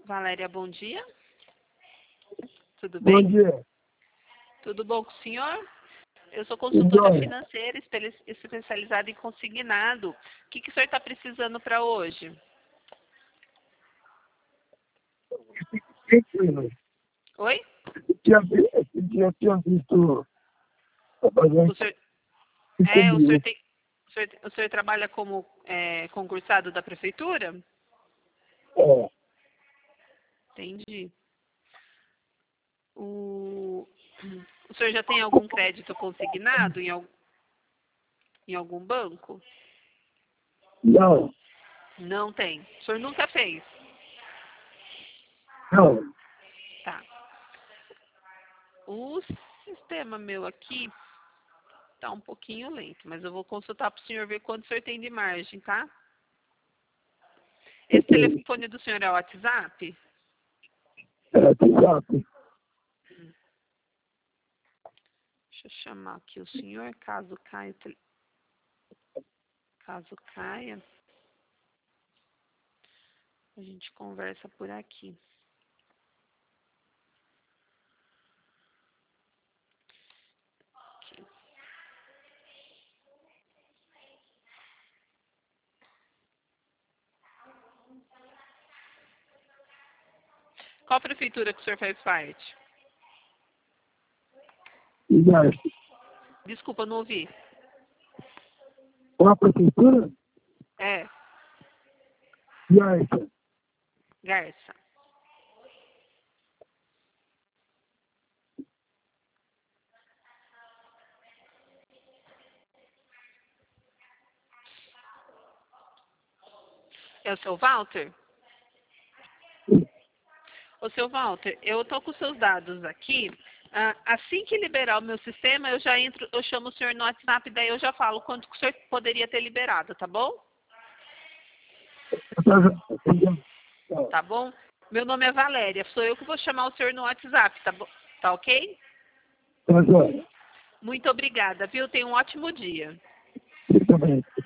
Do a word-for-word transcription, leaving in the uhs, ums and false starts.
Valéria, bom dia. Tudo Bom bem? dia. Tudo bom com o senhor? Eu sou consultora financeira espe- especializada em consignado. O que, que o senhor está precisando para hoje? Oi? Tinha vi- Esse dia eu tinha visto O senhor, é, o senhor, tem, o senhor, o senhor trabalha como é, concursado da prefeitura? É, Entendi. O, o senhor já tem algum crédito consignado em, al- em algum banco? não, Não tem. O senhor nunca fez? não. Tá. O sistema meu aqui tá um pouquinho lento, mas eu vou consultar para o senhor ver quanto o senhor tem de margem, tá? Esse telefone do senhor é o WhatsApp? É, WhatsApp. Deixa eu chamar aqui o senhor, caso caia, o tele- caso caia, a gente conversa por aqui. Aqui. Qual prefeitura que o senhor faz parte? Exato. Desculpa, não ouvi. Qual a prefeitura? É, Exato. Garça. É o seu Walter? Ô, seu Walter, eu tô com seus dados aqui. Ah, assim que liberar o meu sistema, eu já entro, eu chamo o senhor no WhatsApp, daí eu já falo quanto que o senhor poderia ter liberado, tá bom? Tá bom? Meu nome é Valéria, sou eu que vou chamar o senhor no WhatsApp, tá bom? Tá ok? Tá joia. Muito obrigada, viu? Tenha um ótimo dia. Muito bem.